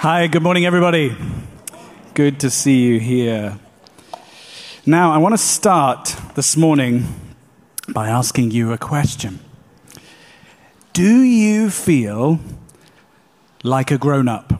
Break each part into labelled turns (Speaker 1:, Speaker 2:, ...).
Speaker 1: Hi, good morning, everybody. Good to see you here. Now, I want to start this morning by asking you a question. Do you feel like a grown-up?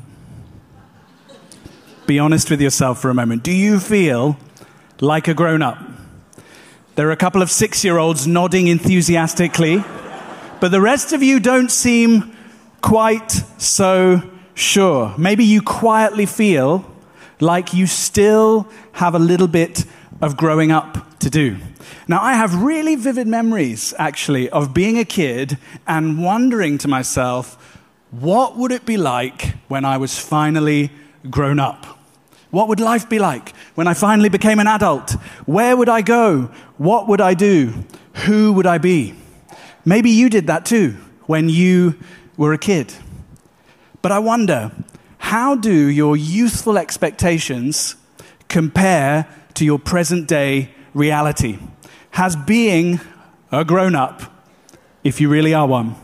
Speaker 1: Be honest with yourself for a moment. Do you feel like a grown-up? There are a couple of 6-year-olds nodding enthusiastically, but the rest of you don't seem quite so sure. Maybe you quietly feel like you still have a little bit of growing up to do. Now, I have really vivid memories, actually, of being a kid and wondering to myself, what would it be like when I was finally grown up? What would life be like when I finally became an adult? Where would I go? What would I do? Who would I be? Maybe you did that too when you were a kid. But I wonder, how do your youthful expectations compare to your present day reality? Has being a grown-up, if you really are one,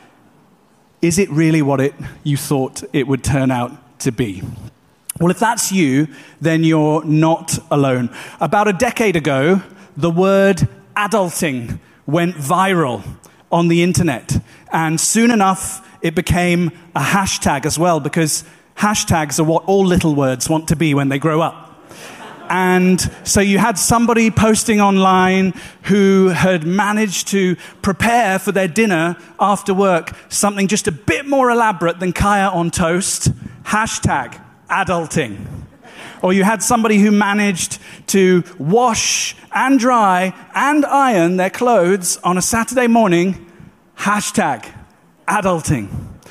Speaker 1: is it really what you thought it would turn out to be? Well, if that's you, then you're not alone. About a decade ago, the word adulting went viral on the internet. And soon enough, it became a hashtag as well, because hashtags are what all little words want to be when they grow up. And so you had somebody posting online who had managed to prepare for their dinner after work something just a bit more elaborate than kaya on toast, hashtag adulting. Or you had somebody who managed to wash and dry and iron their clothes on a Saturday morning, hashtag adulting.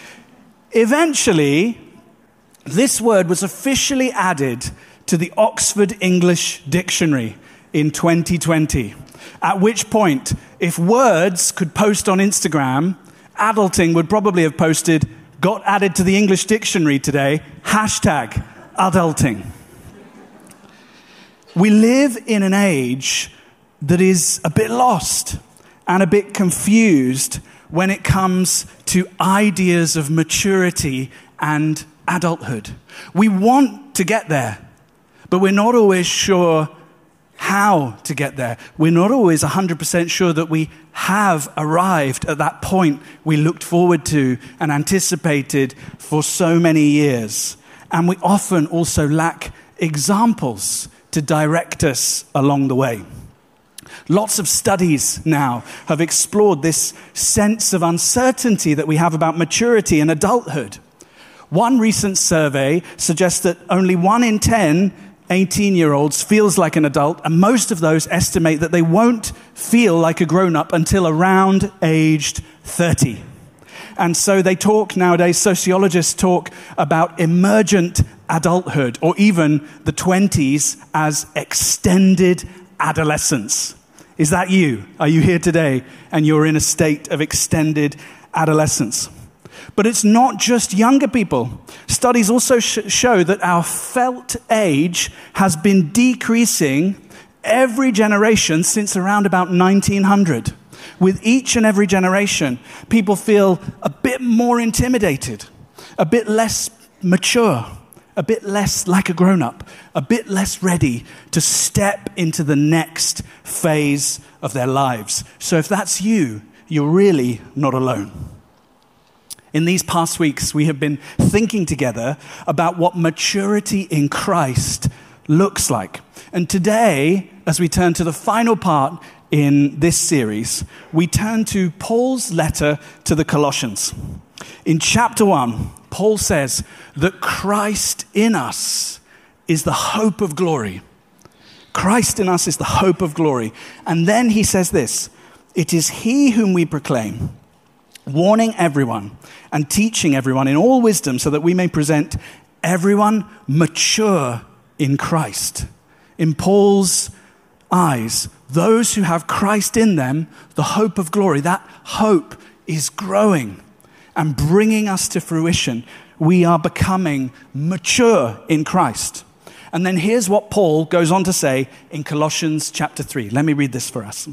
Speaker 1: Eventually, this word was officially added to the Oxford English Dictionary in 2020, at which point, if words could post on Instagram, adulting would probably have posted, got added to the English Dictionary today, hashtag adulting. We live in an age that is a bit lost and a bit confused when it comes to ideas of maturity and adulthood. We want to get there, but we're not always sure how to get there. We're not always 100% sure that we have arrived at that point we looked forward to and anticipated for so many years. And we often also lack examples to direct us along the way. Lots of studies now have explored this sense of uncertainty that we have about maturity and adulthood. One recent survey suggests that only 1 in 10 18-year-olds feels like an adult, and most of those estimate that they won't feel like a grown-up until around aged 30. And so they talk nowadays, sociologists talk about emergent adulthood, or even the 20s as extended adolescence. Is that you? Are you here today and you're in a state of extended adolescence? But it's not just younger people. Studies also show that our felt age has been decreasing every generation since around about 1900. With each and every generation, people feel a bit more intimidated, a bit less mature, a bit less like a grown-up, a bit less ready to step into the next phase of their lives. So if that's you, you're really not alone. In these past weeks, we have been thinking together about what maturity in Christ looks like. And today, as we turn to the final part in this series, we turn to Paul's letter to the Colossians. In chapter 1, Paul says that Christ in us is the hope of glory. Christ in us is the hope of glory. And then he says this, it is he whom we proclaim, warning everyone and teaching everyone in all wisdom so that we may present everyone mature in Christ. In Paul's eyes, those who have Christ in them, the hope of glory, that hope is growing and bringing us to fruition. We are becoming mature in Christ. And then here's what Paul goes on to say in Colossians chapter 3. Let me read this for us.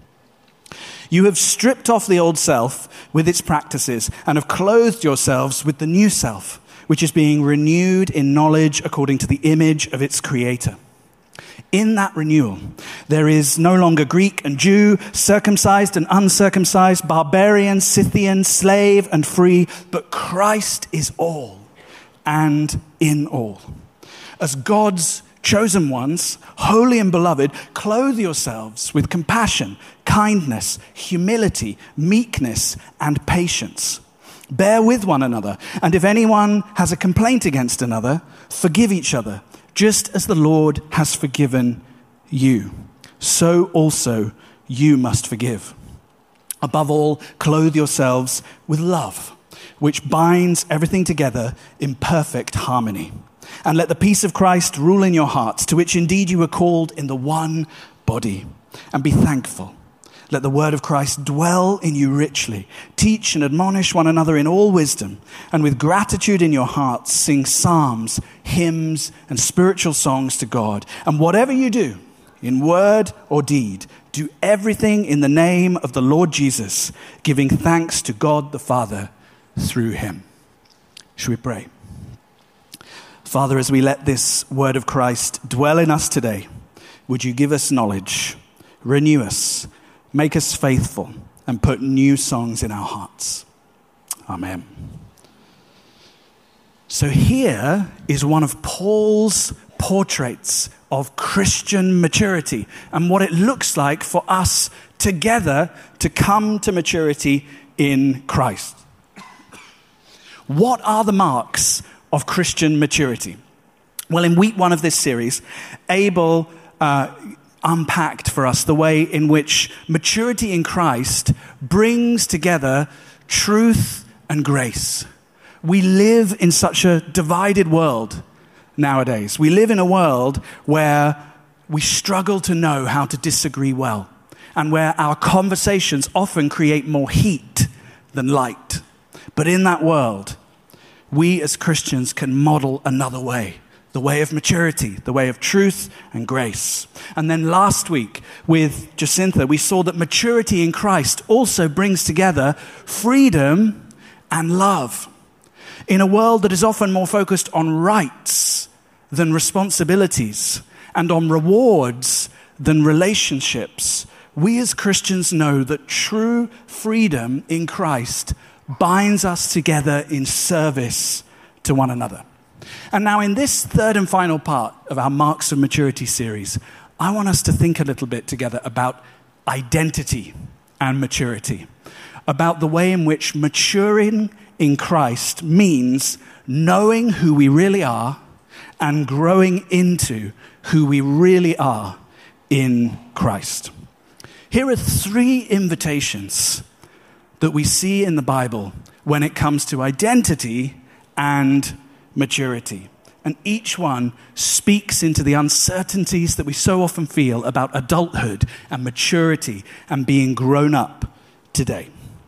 Speaker 1: You have stripped off the old self with its practices and have clothed yourselves with the new self, which is being renewed in knowledge according to the image of its creator. In that renewal, there is no longer Greek and Jew, circumcised and uncircumcised, barbarian, Scythian, slave and free, but Christ is all and in all. As God's chosen ones, holy and beloved, clothe yourselves with compassion, kindness, humility, meekness, and patience. Bear with one another, and if anyone has a complaint against another, forgive each other, just as the Lord has forgiven you. So also you must forgive. Above all, clothe yourselves with love, which binds everything together in perfect harmony. And let the peace of Christ rule in your hearts, to which indeed you were called in the one body. And be thankful. Let the word of Christ dwell in you richly. Teach and admonish one another in all wisdom. And with gratitude in your hearts, sing psalms, hymns, and spiritual songs to God. And whatever you do, in word or deed, do everything in the name of the Lord Jesus, giving thanks to God the Father through him. Shall we pray? Father, as we let this word of Christ dwell in us today, would you give us knowledge, renew us, make us faithful, and put new songs in our hearts. Amen. So here is one of Paul's portraits of Christian maturity and what it looks like for us together to come to maturity in Christ. What are the marks of Christian maturity? Well, in week 1 of this series, Abel unpacked for us the way in which maturity in Christ brings together truth and grace. We live in such a divided world nowadays. We live in a world where we struggle to know how to disagree well, and where our conversations often create more heat than light. But in that world, we as Christians can model another way. The way of maturity, the way of truth and grace. And then last week with Jacinta, we saw that maturity in Christ also brings together freedom and love. In a world that is often more focused on rights than responsibilities, and on rewards than relationships, we as Christians know that true freedom in Christ binds us together in service to one another. And now in this third and final part of our Marks of Maturity series, I want us to think a little bit together about identity and maturity, about the way in which maturing in Christ means knowing who we really are and growing into who we really are in Christ. Here are 3 invitations that we see in the Bible when it comes to identity and maturity. And each one speaks into the uncertainties that we so often feel about adulthood and maturity and being grown up today.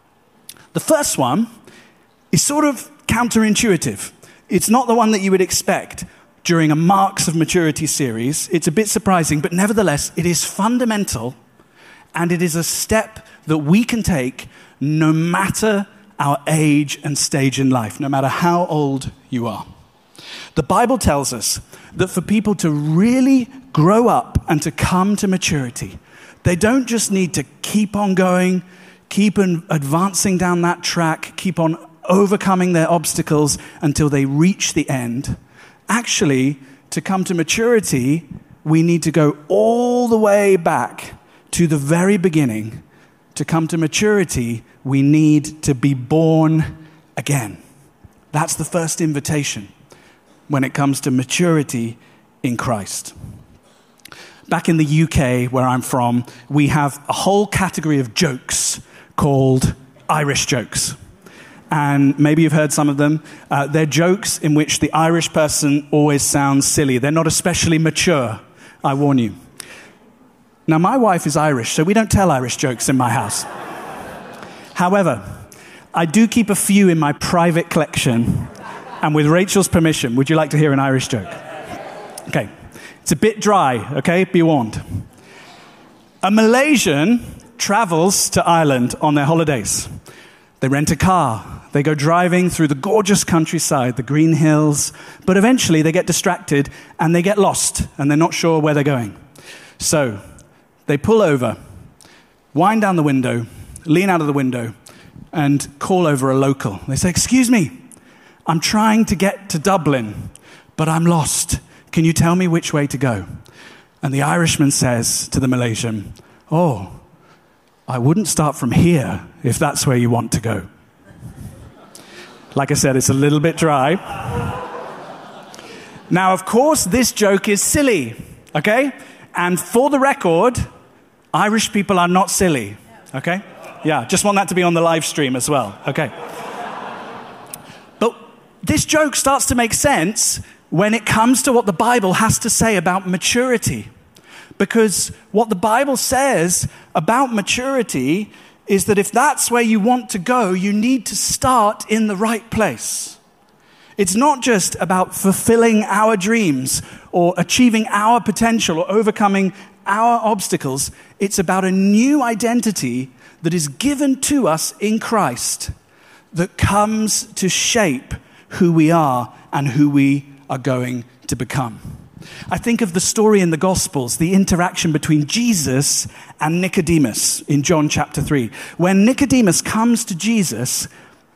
Speaker 1: The first one is sort of counterintuitive. It's not the one that you would expect during a Marks of Maturity series. It's a bit surprising, but nevertheless, it is fundamental, and it is a step that we can take no matter our age and stage in life, no matter how old you are. The Bible tells us that for people to really grow up and to come to maturity, they don't just need to keep on going, keep on advancing down that track, keep on overcoming their obstacles until they reach the end. Actually, to come to maturity, we need to go all the way back to the very beginning. To come to maturity, we need to be born again. That's the first invitation when it comes to maturity in Christ. Back in the UK, where I'm from, we have a whole category of jokes called Irish jokes. And maybe you've heard some of them. They're jokes in which the Irish person always sounds silly. They're not especially mature, I warn you. Now, my wife is Irish, so we don't tell Irish jokes in my house. However, I do keep a few in my private collection. And with Rachel's permission, would you like to hear an Irish joke? Okay. It's a bit dry, okay? Be warned. A Malaysian travels to Ireland on their holidays. They rent a car. They go driving through the gorgeous countryside, the green hills, but eventually they get distracted and they get lost and they're not sure where they're going. So they pull over, wind down the window, lean out of the window, and call over a local. They say, "Excuse me, I'm trying to get to Dublin, but I'm lost. Can you tell me which way to go?" And the Irishman says to the Malaysian, "Oh, I wouldn't start from here if that's where you want to go." Like I said, it's a little bit dry. Now, of course, this joke is silly, okay? And for the record, Irish people are not silly, okay? Yeah, just want that to be on the live stream as well, okay? But this joke starts to make sense when it comes to what the Bible has to say about maturity. Because what the Bible says about maturity is that if that's where you want to go, you need to start in the right place. It's not just about fulfilling our dreams or achieving our potential or overcoming our obstacles. It's about a new identity that is given to us in Christ that comes to shape who we are and who we are going to become. I think of the story in the Gospels, the interaction between Jesus and Nicodemus in John chapter 3. When Nicodemus comes to Jesus,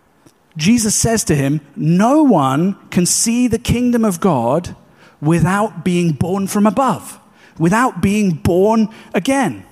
Speaker 1: Jesus says to him, "No one can see the kingdom of God without being born from above, without being born again."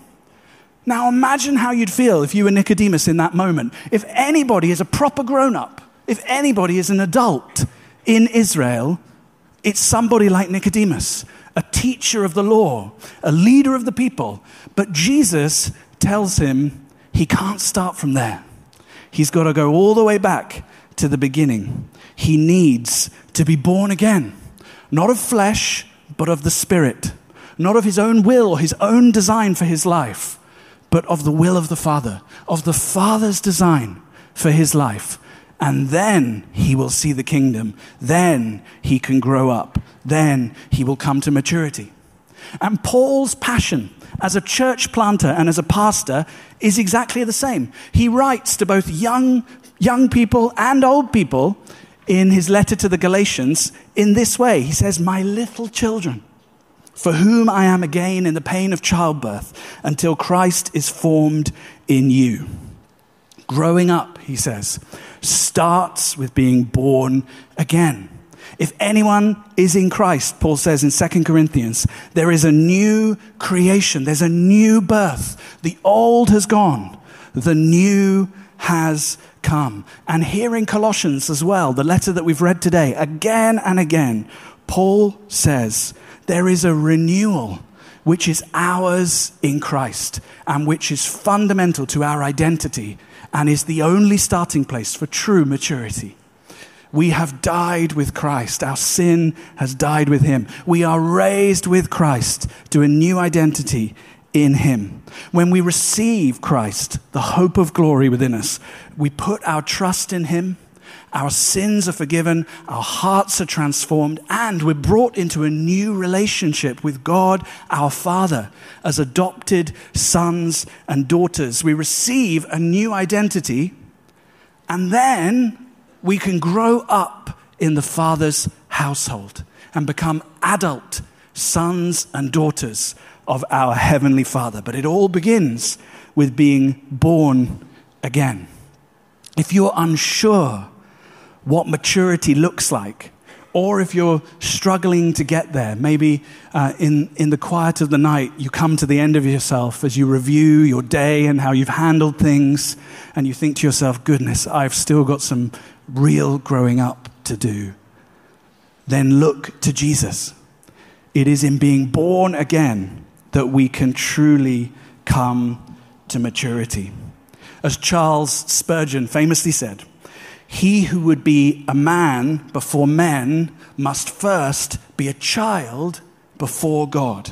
Speaker 1: Now imagine how you'd feel if you were Nicodemus in that moment. If anybody is a proper grown-up, if anybody is an adult in Israel, it's somebody like Nicodemus, a teacher of the law, a leader of the people. But Jesus tells him he can't start from there. He's got to go all the way back to the beginning. He needs to be born again, not of flesh, but of the Spirit, not of his own will or his own design for his life, but of the will of the Father, of the Father's design for his life. And then he will see the kingdom. Then he can grow up. Then he will come to maturity. And Paul's passion as a church planter and as a pastor is exactly the same. He writes to both young people and old people in his letter to the Galatians in this way. He says, "My little children, for whom I am again in the pain of childbirth, until Christ is formed in you." Growing up, he says, starts with being born again. If anyone is in Christ, Paul says in 2 Corinthians, there is a new creation. There's a new birth. The old has gone. The new has come. And here in Colossians as well, the letter that we've read today, again and again, Paul says there is a renewal which is ours in Christ and which is fundamental to our identity and is the only starting place for true maturity. We have died with Christ. Our sin has died with him. We are raised with Christ to a new identity in him. When we receive Christ, the hope of glory within us, we put our trust in him. Our sins are forgiven, our hearts are transformed, and we're brought into a new relationship with God, our Father, as adopted sons and daughters. We receive a new identity, and then we can grow up in the Father's household and become adult sons and daughters of our Heavenly Father. But it all begins with being born again. If you're unsure what maturity looks like, or if you're struggling to get there, maybe in the quiet of the night, you come to the end of yourself as you review your day and how you've handled things, and you think to yourself, goodness, I've still got some real growing up to do. Then look to Jesus. It is in being born again that we can truly come to maturity. As Charles Spurgeon famously said, "He who would be a man before men must first be a child before God."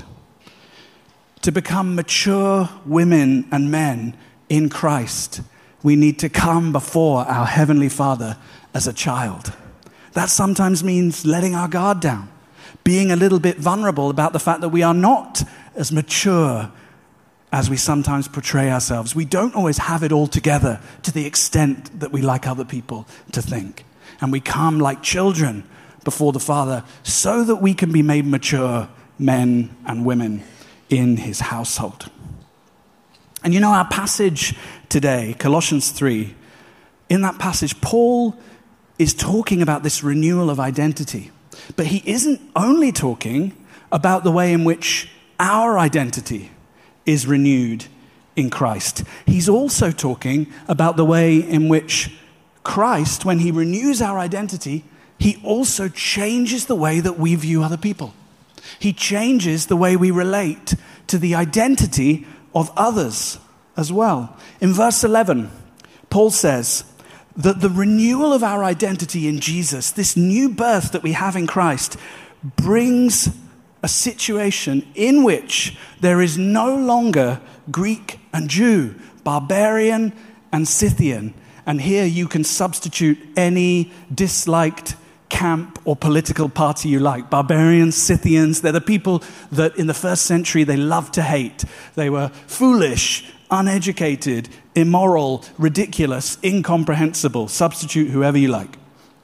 Speaker 1: To become mature women and men in Christ, we need to come before our Heavenly Father as a child. That sometimes means letting our guard down, being a little bit vulnerable about the fact that we are not as mature as we sometimes portray ourselves. We don't always have it all together to the extent that we like other people to think. And we come like children before the Father so that we can be made mature men and women in his household. And you know, our passage today, Colossians 3, in that passage, Paul is talking about this renewal of identity. But he isn't only talking about the way in which our identity is renewed in Christ. He's also talking about the way in which Christ, when he renews our identity, he also changes the way that we view other people. He changes the way we relate to the identity of others as well. In verse 11, Paul says that the renewal of our identity in Jesus, this new birth that we have in Christ, brings a situation in which there is no longer Greek and Jew, barbarian and Scythian. And here you can substitute any disliked camp or political party you like. Barbarians, Scythians, they're the people that in the first century they loved to hate. They were foolish, uneducated, immoral, ridiculous, incomprehensible. Substitute whoever you like.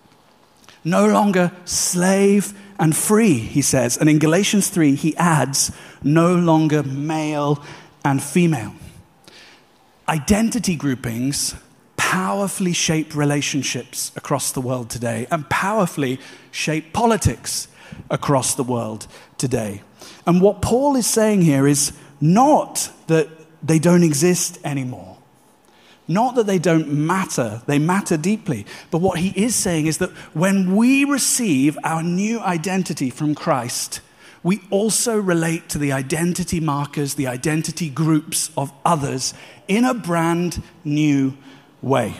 Speaker 1: No longer slave and free, he says. And in Galatians 3, he adds, no longer male and female. Identity groupings powerfully shape relationships across the world today and powerfully shape politics across the world today. And what Paul is saying here is not that they don't exist anymore. Not that they don't matter, they matter deeply. But what he is saying is that when we receive our new identity from Christ, we also relate to the identity markers, the identity groups of others in a brand new way.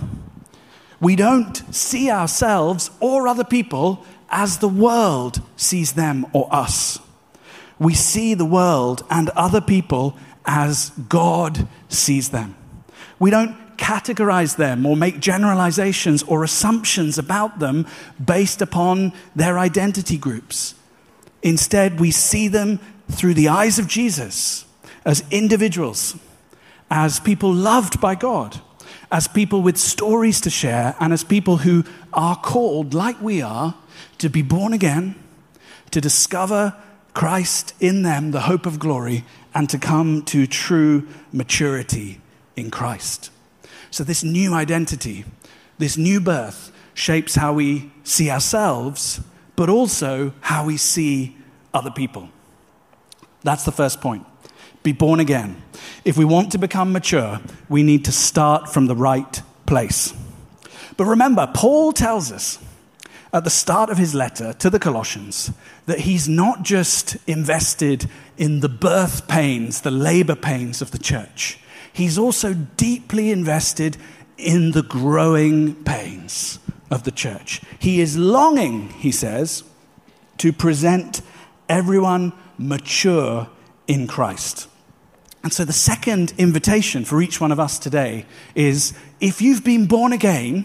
Speaker 1: We don't see ourselves or other people as the world sees them or us. We see the world and other people as God sees them. We don't categorize them or make generalizations or assumptions about them based upon their identity groups. Instead, we see them through the eyes of Jesus as individuals, as people loved by God, as people with stories to share, and as people who are called, like we are, to be born again, to discover Christ in them, the hope of glory, and to come to true maturity in Christ. So this new identity, this new birth, shapes how we see ourselves, but also how we see other people. That's the first point. Be born again. If we want to become mature, we need to start from the right place. But remember, Paul tells us at the start of his letter to the Colossians that he's not just invested in the birth pains, the labor pains of the church. He's also deeply invested in the growing pains of the church. He is longing, he says, to present everyone mature in Christ. And so the second invitation for each one of us today is, if you've been born again,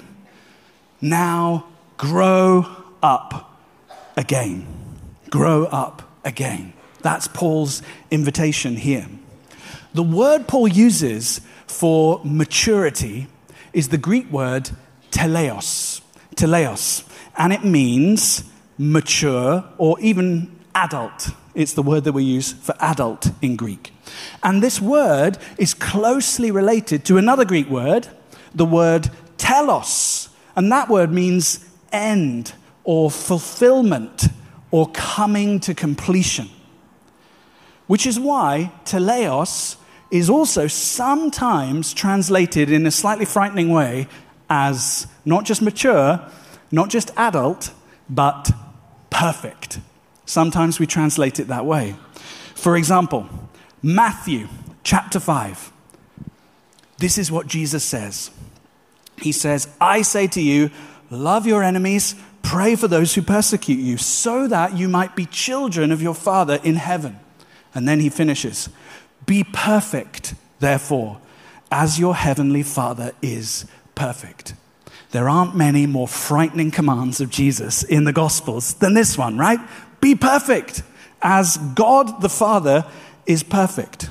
Speaker 1: now grow up again. Grow up again. That's Paul's invitation here. The word Paul uses for maturity is the Greek word teleos. Teleos. And it means mature or even adult. It's the word that we use for adult in Greek. And this word is closely related to another Greek word, the word telos. And that word means end or fulfillment or coming to completion. Which is why teleos is also sometimes translated in a slightly frightening way as not just mature, not just adult, but perfect. Sometimes we translate it that way. For example, Matthew chapter 5. This is what Jesus says. He says, I say to you, love your enemies, pray for those who persecute you, so that you might be children of your Father in heaven. And then he finishes, be perfect, therefore, as your heavenly Father is perfect. There aren't many more frightening commands of Jesus in the Gospels than this one, right? Be perfect, as God the Father is perfect.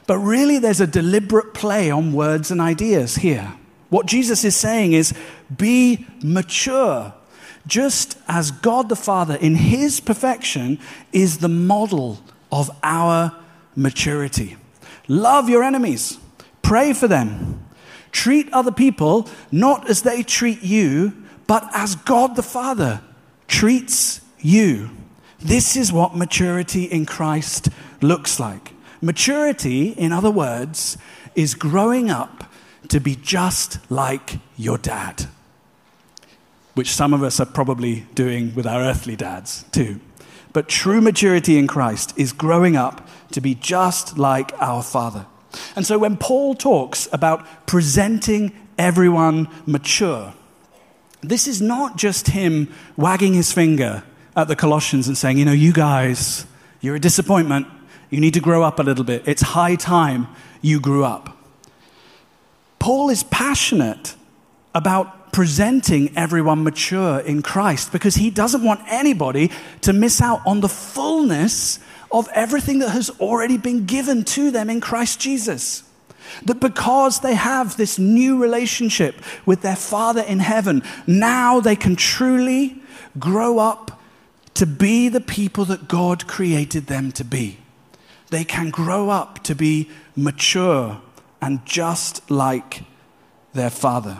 Speaker 1: But really, there's a deliberate play on words and ideas here. What Jesus is saying is, be mature, just as God the Father, in his perfection, is the model of our maturity. Love your enemies. Pray for them. Treat other people not as they treat you, but as God the Father treats you. This is what maturity in Christ looks like. Maturity, in other words, is growing up to be just like your dad, which some of us are probably doing with our earthly dads too. But true maturity in Christ is growing up to be just like our Father. And so when Paul talks about presenting everyone mature, this is not just him wagging his finger at the Colossians and saying, you guys, you're a disappointment. You need to grow up a little bit. It's high time you grew up. Paul is passionate about presenting everyone mature in Christ because he doesn't want anybody to miss out on the fullness of everything that has already been given to them in Christ Jesus. That because they have this new relationship with their Father in heaven, now they can truly grow up to be the people that God created them to be. They can grow up to be mature and just like their Father.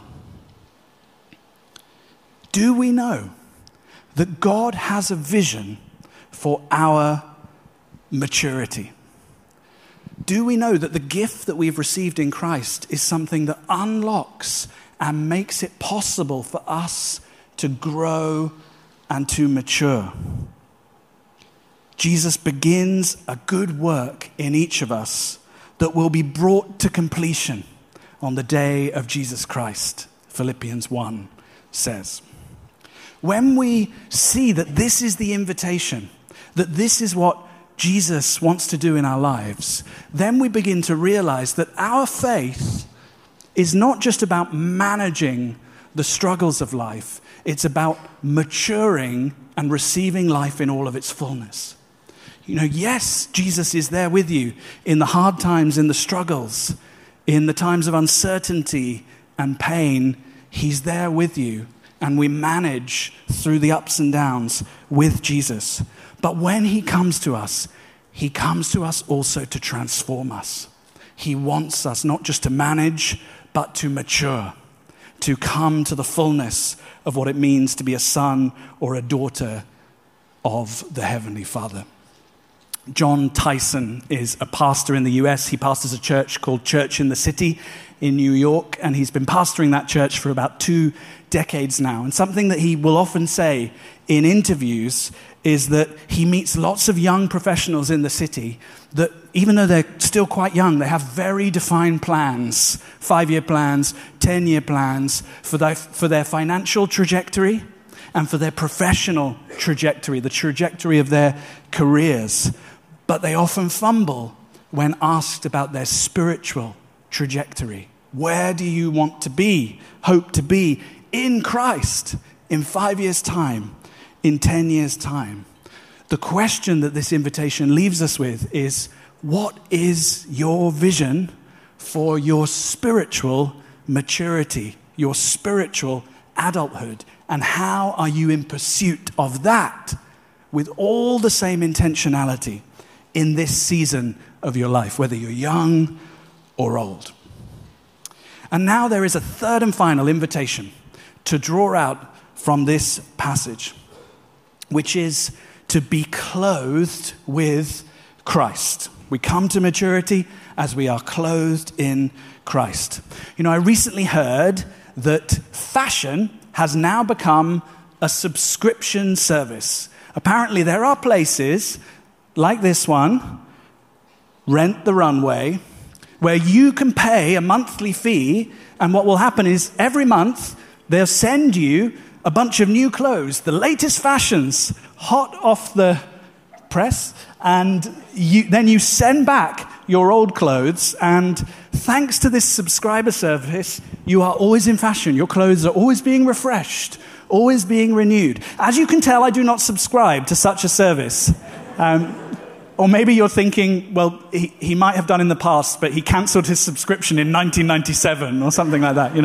Speaker 1: Do we know that God has a vision for our maturity? Do we know that the gift that we've received in Christ is something that unlocks and makes it possible for us to grow and to mature? Jesus begins a good work in each of us that will be brought to completion on the day of Jesus Christ, Philippians 1 says. When we see that this is the invitation, that this is what Jesus wants to do in our lives, then we begin to realize that our faith is not just about managing the struggles of life, it's about maturing and receiving life in all of its fullness. Yes, Jesus is there with you in the hard times, in the struggles, in the times of uncertainty and pain. He's there with you, and we manage through the ups and downs with Jesus. But when he comes to us also to transform us. He wants us not just to manage, but to mature, to come to the fullness of what it means to be a son or a daughter of the Heavenly Father. John Tyson is a pastor in the US. He pastors a church called Church in the City in New York, and he's been pastoring that church for about 2 decades now. And something that he will often say in interviews is that he meets lots of young professionals in the city that, even though they're still quite young, they have very defined plans, 5-year plans, 10-year plans for their financial trajectory and for their professional trajectory, the trajectory of their careers. But they often fumble when asked about their spiritual trajectory. Where do you want to be, hope to be in Christ in 5 years' time, in 10 years' time? The question that this invitation leaves us with is, what is your vision for your spiritual maturity, your spiritual adulthood? And how are you in pursuit of that with all the same intentionality in this season of your life, whether you're young or old? And now there is a third and final invitation to draw out from this passage, which is to be clothed with Christ. We come to maturity as we are clothed in Christ. I recently heard that fashion has now become a subscription service. Apparently there are places like this one, Rent the Runway, where you can pay a monthly fee, and what will happen is every month they'll send you a bunch of new clothes, the latest fashions, hot off the press, and then you send back your old clothes, and thanks to this subscriber service, you are always in fashion. Your clothes are always being refreshed, always being renewed. As you can tell, I do not subscribe to such a service. Or maybe you're thinking, well, he might have done in the past, but he cancelled his subscription in 1997 or something like that,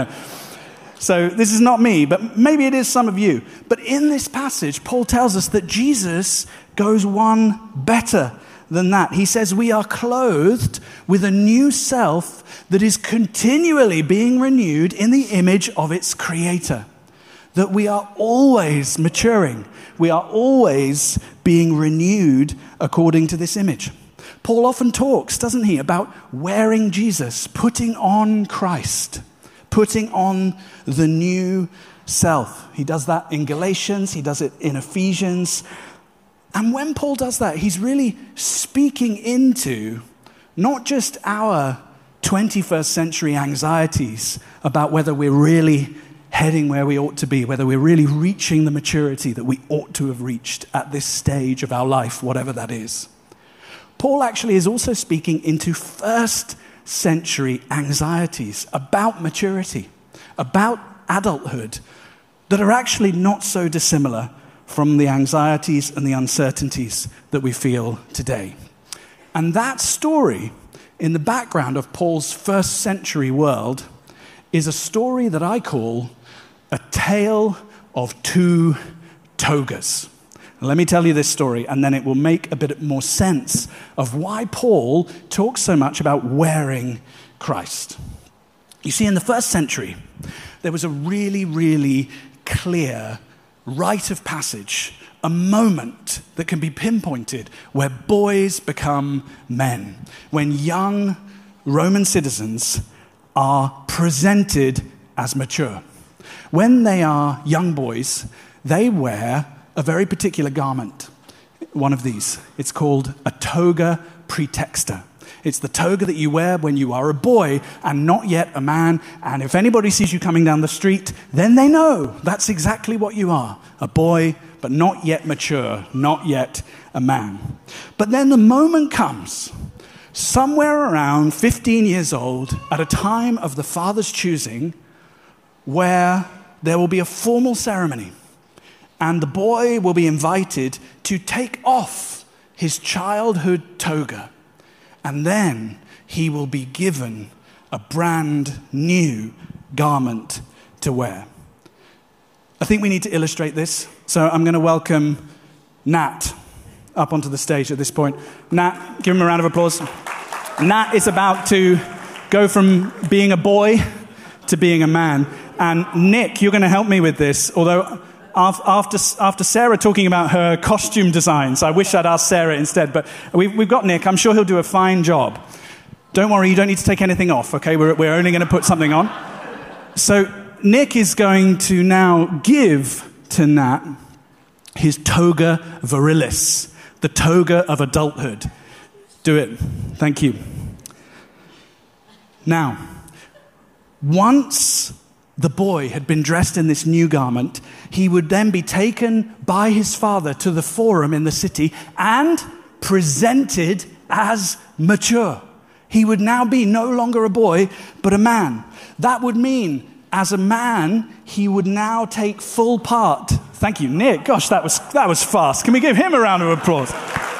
Speaker 1: So this is not me, but maybe it is some of you. But in this passage, Paul tells us that Jesus goes one better than that. He says we are clothed with a new self that is continually being renewed in the image of its creator. That we are always maturing. We are always being renewed according to this image. Paul often talks, doesn't he, about wearing Jesus, putting on Christ, putting on the new self. He does that in Galatians, he does it in Ephesians. And when Paul does that, he's really speaking into not just our 21st century anxieties about whether we're really heading where we ought to be, whether we're really reaching the maturity that we ought to have reached at this stage of our life, whatever that is. Paul actually is also speaking into first century anxieties about maturity, about adulthood, that are actually not so dissimilar from the anxieties and the uncertainties that we feel today. And that story in the background of Paul's first century world is a story that I call a tale of two togas. Let me tell you this story, and then it will make a bit more sense of why Paul talks so much about wearing Christ. You see, in the first century, there was a really, really clear rite of passage, a moment that can be pinpointed where boys become men, when young Roman citizens are presented as mature. When they are young boys, they wear a very particular garment, one of these. It's called a toga praetexta. It's the toga that you wear when you are a boy and not yet a man. And if anybody sees you coming down the street, then they know that's exactly what you are, a boy, but not yet mature, not yet a man. But then the moment comes, somewhere around 15 years old, at a time of the father's choosing, where there will be a formal ceremony. And the boy will be invited to take off his childhood toga. And then he will be given a brand new garment to wear. I think we need to illustrate this. So I'm going to welcome Nat up onto the stage at this point. Nat, give him a round of applause. Nat is about to go from being a boy to being a man. And Nick, you're going to help me with this, although after Sarah talking about her costume designs, I wish I'd asked Sarah instead, but we've got Nick. I'm sure he'll do a fine job. Don't worry, you don't need to take anything off, okay? We're only going to put something on. So Nick is going to now give to Nat his toga virilis, the toga of adulthood. Do it. Thank you. Now, once the boy had been dressed in this new garment, he would then be taken by his father to the forum in the city and presented as mature. He would now be no longer a boy, but a man. That would mean, as a man, he would now take full part. Thank you, Nick. Gosh, that was fast. Can we give him a round of applause?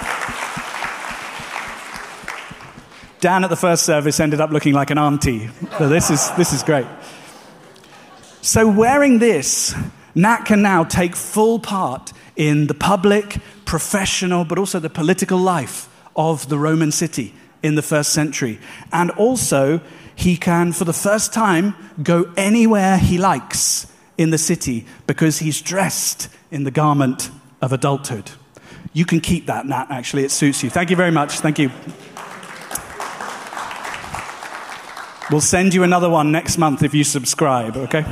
Speaker 1: Dan at the first service ended up looking like an auntie. So this is great. So wearing this, Nat can now take full part in the public, professional, but also the political life of the Roman city in the first century. And also, he can, for the first time, go anywhere he likes in the city because he's dressed in the garment of adulthood. You can keep that, Nat, actually. It suits you. Thank you very much. Thank you. We'll send you another one next month if you subscribe, okay?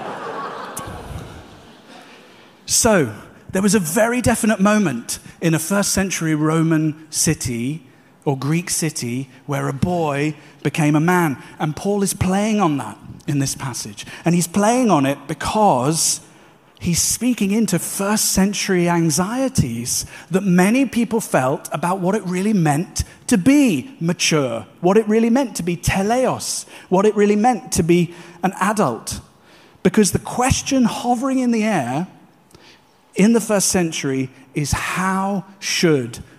Speaker 1: So, there was a very definite moment in a first century Roman city or Greek city where a boy became a man. And Paul is playing on that in this passage. And he's playing on it because he's speaking into first century anxieties that many people felt about what it really meant to be mature, what it really meant to be teleos, what it really meant to be an adult. Because the question hovering in the air in the first century is, how should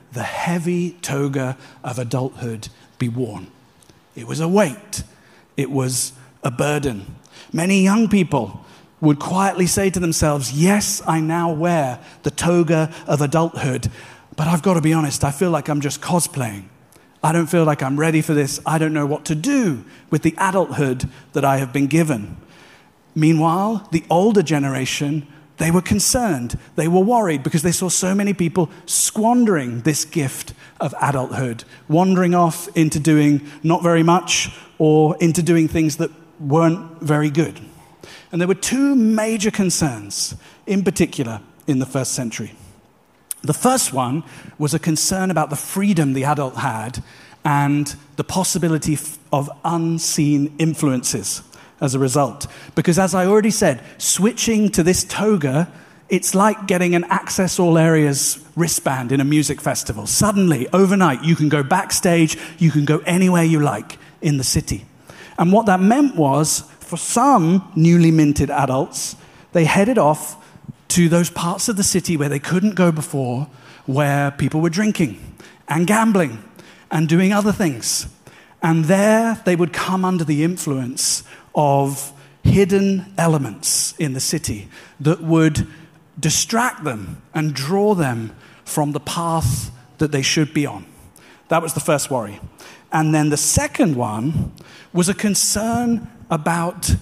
Speaker 1: the heavy toga of adulthood be worn. It was a weight. It was a burden. Many young people would quietly say to themselves, yes, I now wear the toga of adulthood, but I've got to be honest, I feel like I'm just cosplaying. I don't feel like I'm ready for this. I don't know what to do with the adulthood that I have been given. Meanwhile, the older generation, they were concerned. They were worried because they saw so many people squandering this gift of adulthood, wandering off into doing not very much or into doing things that weren't very good. And there were two major concerns in particular in the first century. The first one was a concern about the freedom the adult had and the possibility of unseen influences as a result. Because as I already said, switching to this toga, it's like getting an Access All Areas wristband in a music festival. Suddenly, overnight, you can go backstage, you can go anywhere you like in the city. And what that meant was, for some newly minted adults, they headed off to those parts of the city where they couldn't go before, where people were drinking and gambling and doing other things. And there they would come under the influence of hidden elements in the city that would distract them and draw them from the path that they should be on. That was the first worry. And then the second one was a concern about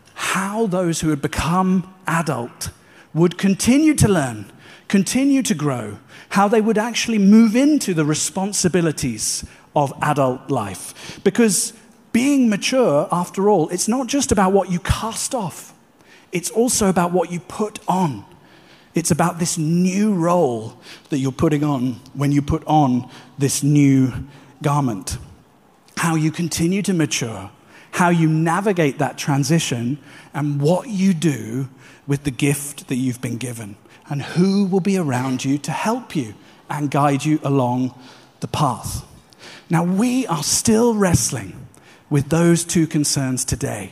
Speaker 1: how those who had become adult would continue to learn, continue to grow, how they would actually move into the responsibilities of adult life. Because being mature, after all, it's not just about what you cast off. It's also about what you put on. It's about this new role that you're putting on when you put on this new garment. How you continue to mature, how you navigate that transition, and what you do with the gift that you've been given, and who will be around you to help you and guide you along the path. Now, we are still wrestling with those two concerns today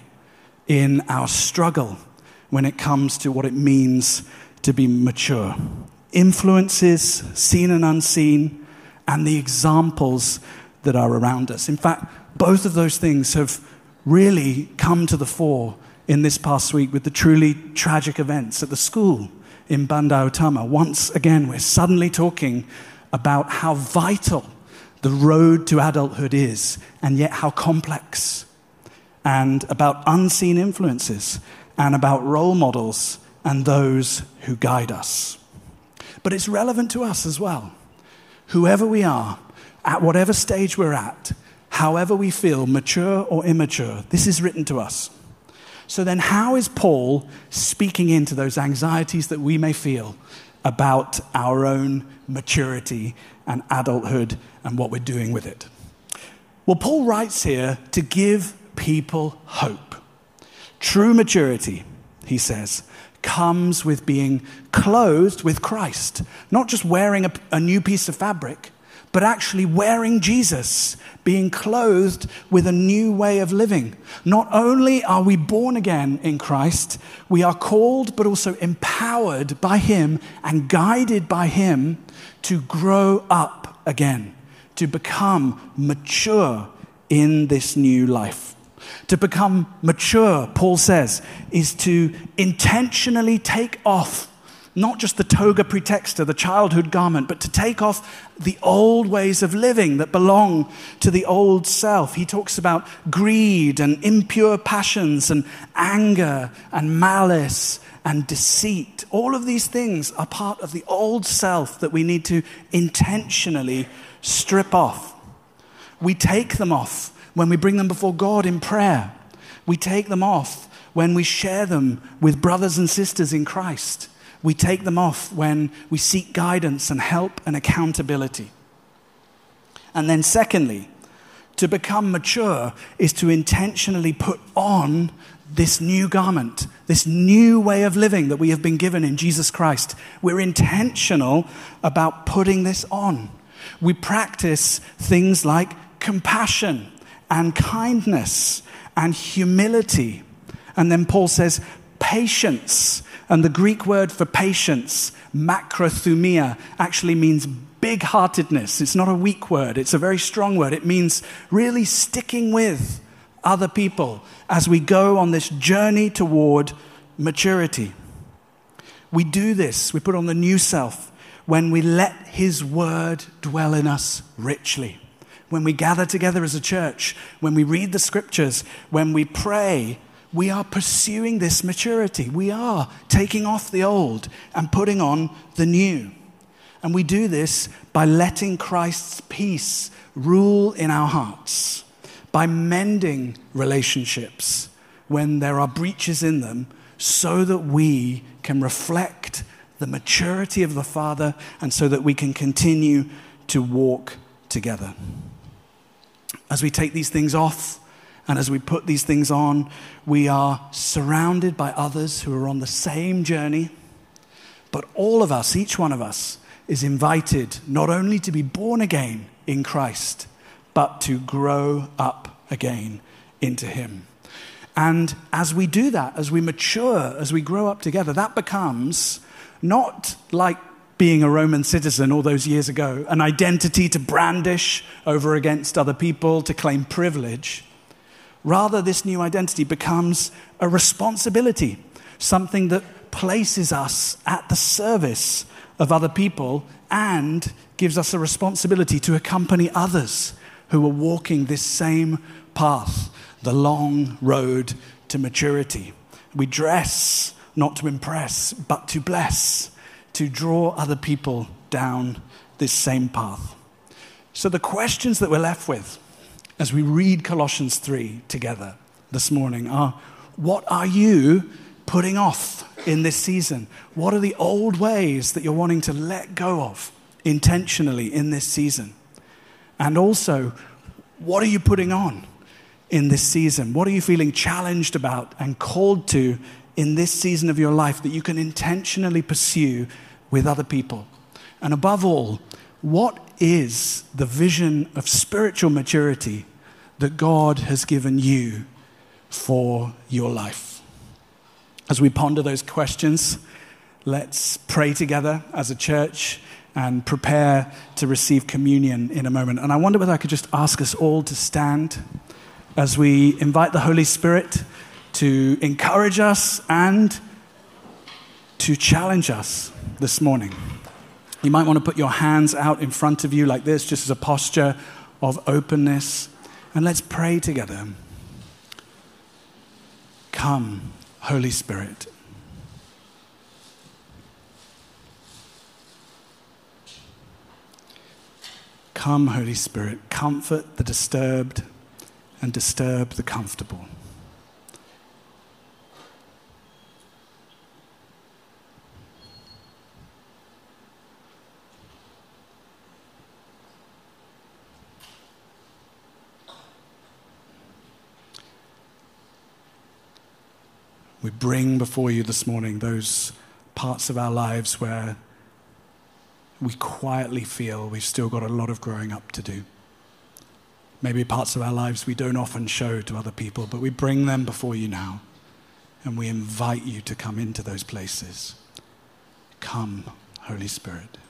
Speaker 1: in our struggle when it comes to what it means to be mature. Influences, seen and unseen, and the examples that are around us. In fact, both of those things have really come to the fore in this past week with the truly tragic events at the school in Bandar Utama. Once again, we're suddenly talking about how vital the road to adulthood is, and yet how complex, and about unseen influences, and about role models and those who guide us. But it's relevant to us as well. Whoever we are, at whatever stage we're at, however we feel, mature or immature, this is written to us. So then how is Paul speaking into those anxieties that we may feel about our own maturity and adulthood and what we're doing with it? Well, Paul writes here to give people hope. True maturity, he says, comes with being clothed with Christ. Not just wearing a new piece of fabric, but actually wearing Jesus, being clothed with a new way of living. Not only are we born again in Christ, we are called but also empowered by him and guided by him to grow up again, to become mature in this new life. To become mature, Paul says, is to intentionally take off not just the toga praetexta, the childhood garment, but to take off the old ways of living that belong to the old self. He talks about greed and impure passions and anger and malice and deceit. All of these things are part of the old self that we need to intentionally strip off. We take them off when we bring them before God in prayer. We take them off when we share them with brothers and sisters in Christ. We take them off when we seek guidance and help and accountability. And then secondly, to become mature is to intentionally put on this new garment, this new way of living that we have been given in Jesus Christ. We're intentional about putting this on. We practice things like compassion and kindness and humility. And then Paul says patience. And the Greek word for patience, makrothumia, actually means big-heartedness. It's not a weak word. It's a very strong word. It means really sticking with other people as we go on this journey toward maturity. We do this, we put on the new self when we let his word dwell in us richly. When we gather together as a church, when we read the scriptures, when we pray, we are pursuing this maturity. We are taking off the old and putting on the new. And we do this by letting Christ's peace rule in our hearts, by mending relationships when there are breaches in them, so that we can reflect the maturity of the Father and so that we can continue to walk together. As we take these things off and as we put these things on, we are surrounded by others who are on the same journey. But all of us, each one of us, is invited not only to be born again in Christ, but to grow up again into him. And as we do that, as we mature, as we grow up together, that becomes not like being a Roman citizen all those years ago, an identity to brandish over against other people, to claim privilege. Rather, this new identity becomes a responsibility, something that places us at the service of other people and gives us a responsibility to accompany others who are walking this same path, the long road to maturity. We dress not to impress, but to bless, to draw other people down this same path. So the questions that we're left with as we read Colossians 3 together this morning are, what are you putting off in this season? What are the old ways that you're wanting to let go of intentionally in this season? And also, what are you putting on in this season? What are you feeling challenged about and called to in this season of your life that you can intentionally pursue with other people? And above all, what is the vision of spiritual maturity that God has given you for your life? As we ponder those questions, let's pray together as a church and prepare to receive communion in a moment. And I wonder whether I could just ask us all to stand as we invite the Holy Spirit to encourage us and to challenge us this morning. You might want to put your hands out in front of you like this, just as a posture of openness. And let's pray together. Come, Holy Spirit. Come, Holy Spirit, comfort the disturbed and disturb the comfortable. We bring before you this morning those parts of our lives where we quietly feel we've still got a lot of growing up to do. Maybe parts of our lives we don't often show to other people, but we bring them before you now, and we invite you to come into those places. Come, Holy Spirit.